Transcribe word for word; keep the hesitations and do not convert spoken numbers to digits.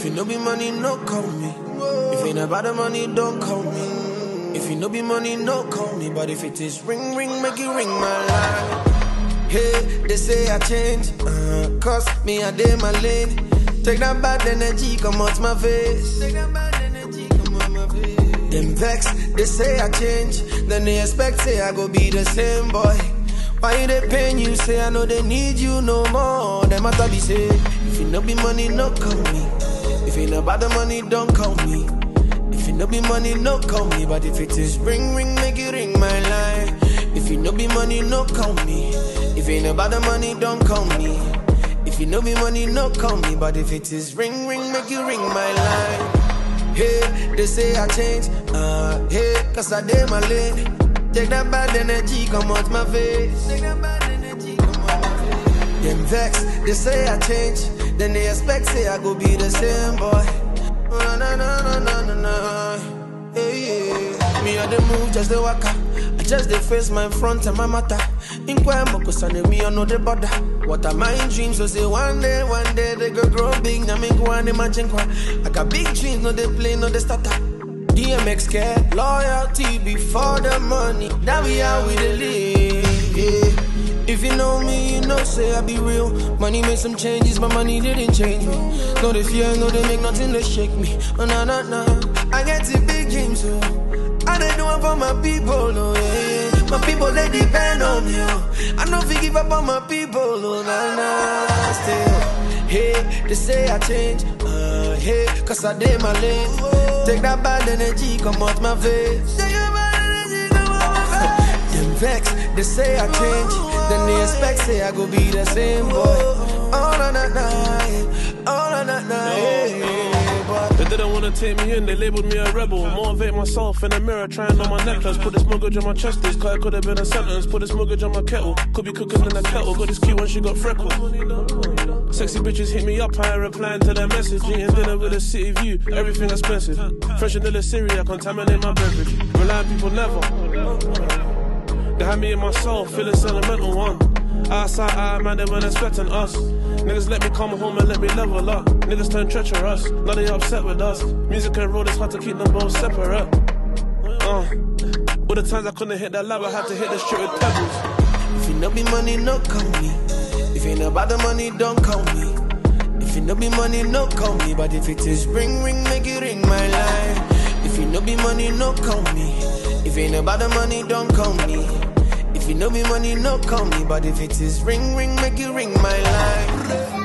If you no be money, no call me. If ain't about the money, don't call me. If you no be money, no call me. But if it is ring, ring, make it ring my line. Hey, they say I change, uh, cause me I dey my lane. Take that bad energy, come out my face. Take that bad energy, come out my face. Them vex, they say I change, then they expect say I go be the same boy. Why they pain you, say I know they need you no more. Them matter be say, if you no be money, no call me. If you no about the money, don't call me. If you no be money, no call me. But if it is ring, ring, make it ring my line. If you no be money, no call me. If you ain't about the money, don't call me. If you no be money, no call me. But if it is ring, ring, make you ring my line. Hey, they say I change, uh, hey, cause I did my lane. Take that bad energy, come out my face. Take that bad energy, come out my face. Them vex, they say I change, then they expect say I go be the same boy. Oh, no, no, no, no, no, no. Hey, yeah. Me on the move, just the waka. I just they face my front and my matter. In Kwemo, cause I know me, I know the border. What are my dreams? So say one day, one day they go grow big. Now me go and imagine kwa. I got big dreams, no they play, no they starter. D M X care, loyalty before the money. That we how we the live. Yeah. If you know me, you know say I be real. Money made some changes, but money didn't change me. No they fear, no they make nothing to shake me. Oh no no no, I get to big dreams too. I they do it for my people, oh yeah. My people they depend on me, oh. I know if you give up on my people, oh nah nah. Still, hey, they say I change, uh, hey, cause I did my lane. Take that bad energy, come out my face. Take that bad energy, come out my face. Them vex, they say I change, then they expect say I go be the same boy. Oh na na na, oh na na na. They didn't wanna take me in, they labeled me a rebel. Motivate myself in the mirror, trying on my necklace. Put this mortgage on my chest, this car could have been a sentence. Put this mortgage on my kettle, could be cooking in a kettle. Got this cute when she got freckles. Sexy bitches hit me up, I replying to their message. Eating dinner with a city view, everything expensive. Fresh vanilla Syria, contaminate my beverage. Relying people never. They had me in my soul, feeling sentimental one. Outside, I man, they weren't expecting us. Niggas let me come home and let me level up. Niggas turn treacherous, now they upset with us. Music and road, it's hard to keep them both separate. Uh, all the times I couldn't hit that lab, I had to hit the street with pebbles. If you no be money, no call me. If you ain't about the money, don't call me. If you no be money, no call me. But if it is ring, ring, make it ring my line. If you no be money, no call me. If you ain't about the money, don't call me. If you know me money, no call me. But if it is ring, ring, make you ring my line.